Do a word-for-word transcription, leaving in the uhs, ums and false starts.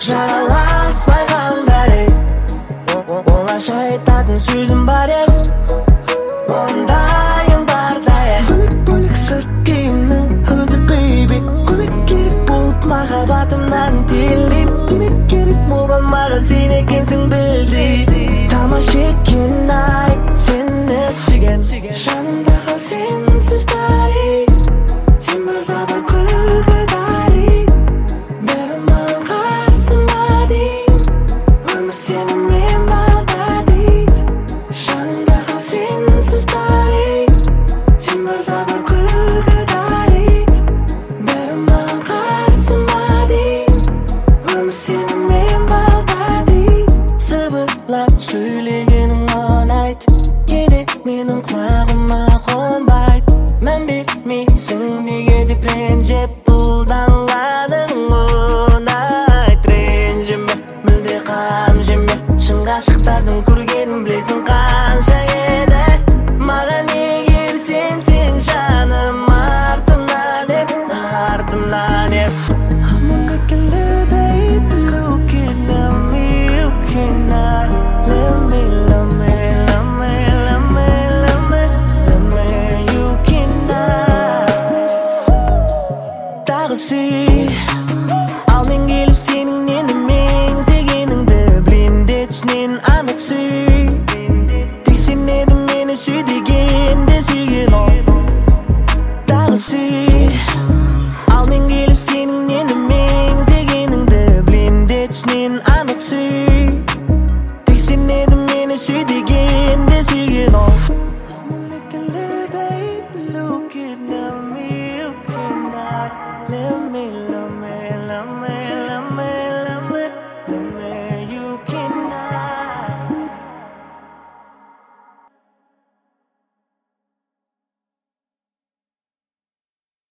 Жараласпай қалдар ек оңаша айтатын сөзім бар ек ондайым барда ек бөлек-бөлек сырт киімнің өзі бейби көмек керек болып махаббатымнан тилдейм демек керек болған маған сен екенсің білдейді тамаша екен ай сені сүйген жанымда қал сенсіз тарих сен барда бар күлкі тарих бәрі маған қарсы ма деймін өмір сенімен бағда дейді жанымда қал сенсіз тарих сен барда бар күлкі тарих бәрі маған қарсы ма деймін өмір сенімен бағда дейді сыбырлап сөйлегенің ұнайды кейде менің құлағыма қонбайды мән бермейсің неге деп ренжіп бұлданғаның ұнайды ренжіме мүлде қам жеме шын ғашықтардың көргенін білесің қанша еді маған егер сенсең жаным артымнан ер артымнан ер I'm gonna kill it, baby, look at me, you cannot let me, love me, love me, love me, love me, love me, you cannot тағы сүй ал мен келіп сенің нені меңзегеніңді білем де түсінен анық сүй тек сен едің мені сүй дегенде сүйген ол тағы сүй ал мен келіп сенің нені меңзегеніңді білем де түсінен анық сүй тек сен едің мені сүй дегенде сүйген ол